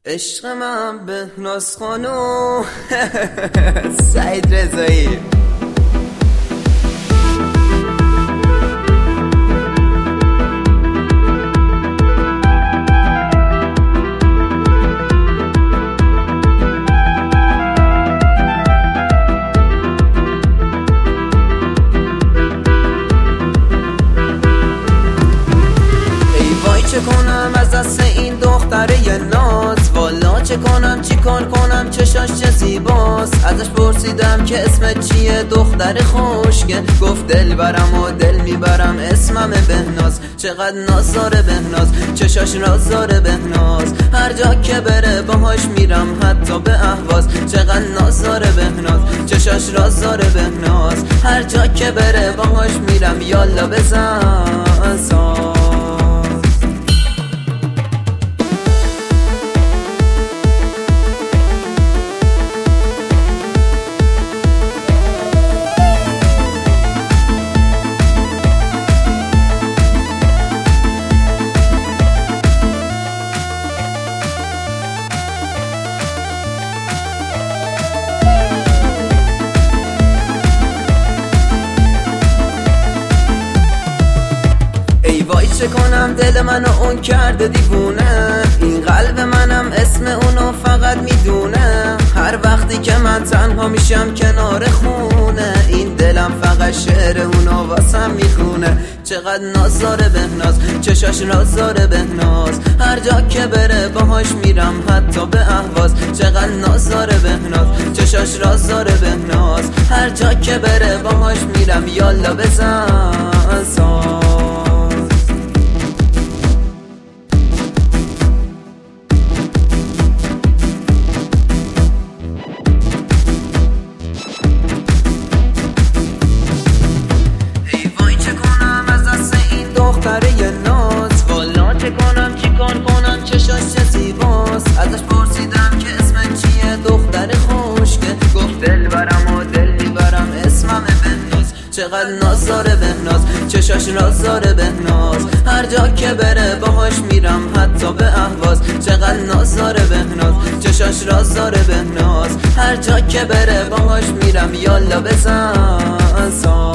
عشق من بهناز خانو سعید رضایی. چه کنم از دست این دختره ناز، والا چه کنم چی کار کنم، چشاش چه زیباست. ازش پرسیدم که اسمت چیه دختر خوشگل، گفت دل برم و دل میبرم اسمم بهناز. چقدر ناز داره بهناز، چشاش راز داره بهناز، هر جا که بره باهاش میرم حتی به اهواز. چقدر ناز داره بهناز، چشاش راز داره بهناز، هر جا که بره باهاش میرم یالا بزن ساز. وای چه کنم دل منو اون کرده دیوونه، این قلب منم اسم اونو فقط میدونه. هر وقتی که من تنها میشم کنار خونه، این دلم فقط شعر اونو واسم میخونه. چقدر ناز داره بهناز، چشاش راز داره بهناز، هر جا که بره باهاش میرم حتی به اهواز. چقدر ناز داره بهناز، چشاش راز داره بهناز، هر جا که بره باهاش میرم یالا بزن ساز. دختره ناز، والا چه کنم چی کار کنم، چشاش چه زیباست. ازش پرسیدم که اسمت چیه دختر خوشگل، گفت دل برم و دل میبرم اسمم بهناز. چقدر ناز داره بهناز، چشاش راز داره بهناز، هر جا که بره باهاش میرم حتی به اهواز. چقدر ناز داره بهناز، چشاش راز داره بهناز، هر جا که بره باهاش میرم یالا بزن ساز.